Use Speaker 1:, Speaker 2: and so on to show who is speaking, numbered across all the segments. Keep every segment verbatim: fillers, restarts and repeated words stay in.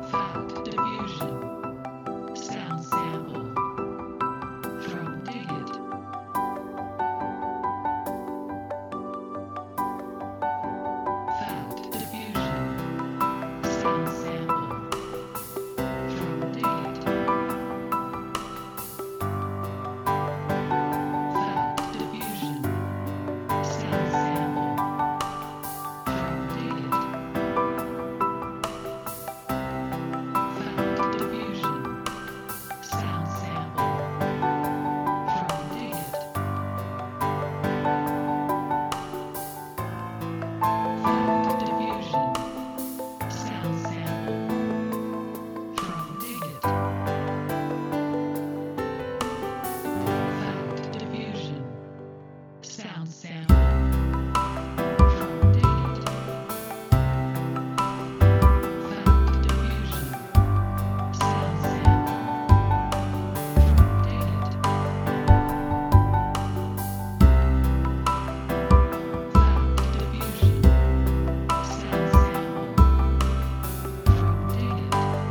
Speaker 1: Fact diffusion. Sound sample from Dig It. Fact diffusion. Sound sample from Dig It. Fact diffusion. Sound sample from Dig It. Fact diffusion. Sound sample from Dig It. Fact diffusion. Sound sample from Dig It. Fact diffusion. Sound sample from Dig It. Fact diffusion. Sound sample from Dig It. Fact diffusion. Sound sample from Dig It.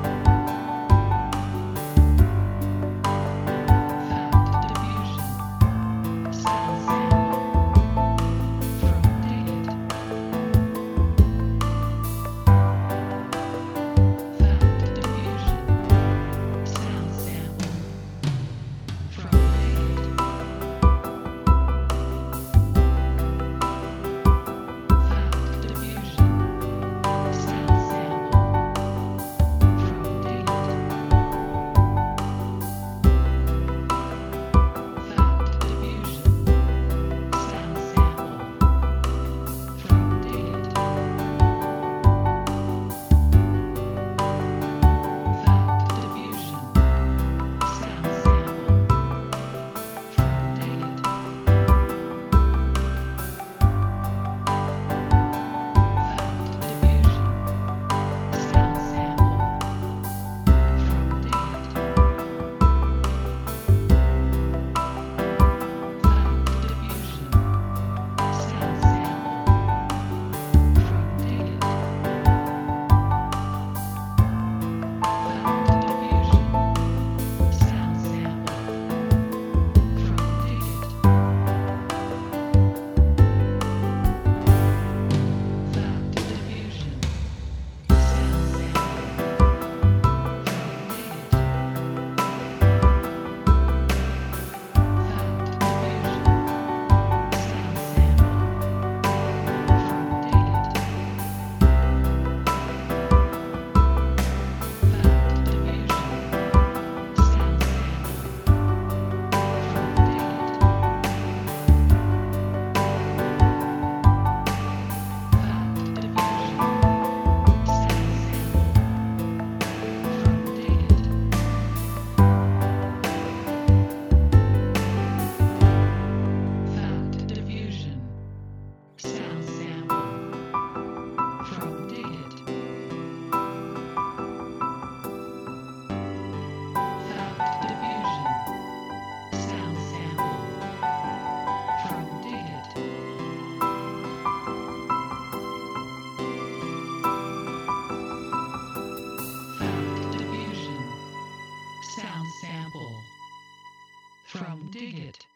Speaker 1: Fact diffusion. Sound sample from Dig It. Fact diffusion. Sound sample from Dig It. Fact diffusion. Sound sample from Dig It. Fact diffusion. Sound sample from Dig It. Fact diffusion. Sound sample from Dig It. Fact diffusion. Sound sample from Dig It. Fact diffusion. Sound sample from Dig It. Fact diffusion. Sound sample from Dig It. Fact diffusion. Sound sample from Dig It. Fact diffusion. Sound sample from Dig It. Fact diffusion. Sound sample from Dig It. Fact diffusion. Sound sample from Dig It. Fact diffusion. Sound sample from Dig It. Fact diffusion. Sound sample from Dig It. Fact diffusion. Sound sample from Dig It.